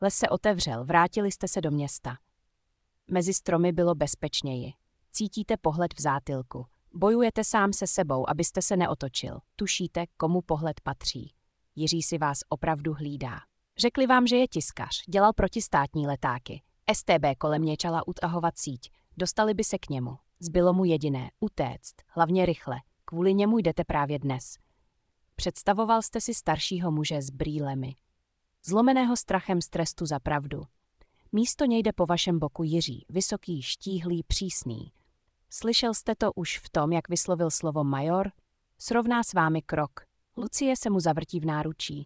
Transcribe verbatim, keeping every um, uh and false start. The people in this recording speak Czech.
Les se otevřel, vrátili jste se do města. Mezi stromy bylo bezpečněji. Cítíte pohled v zátylku. Bojujete sám se sebou, abyste se neotočil. Tušíte, komu pohled patří. Jiří si vás opravdu hlídá. Řekli vám, že je tiskař, dělal protistátní letáky. S T B kolem něj čala utahovat síť. Dostali by se k němu. Zbylo mu jediné, utéct, hlavně rychle. Kvůli němu jdete právě dnes. Představoval jste si staršího muže s brýlemi. Zlomeného strachem z trestu za pravdu. Místo něj jde po vašem boku Jiří, vysoký, štíhlý, přísný. Slyšel jste to už v tom, jak vyslovil slovo major? Srovná s vámi krok. Lucie se mu zavrtí v náručí.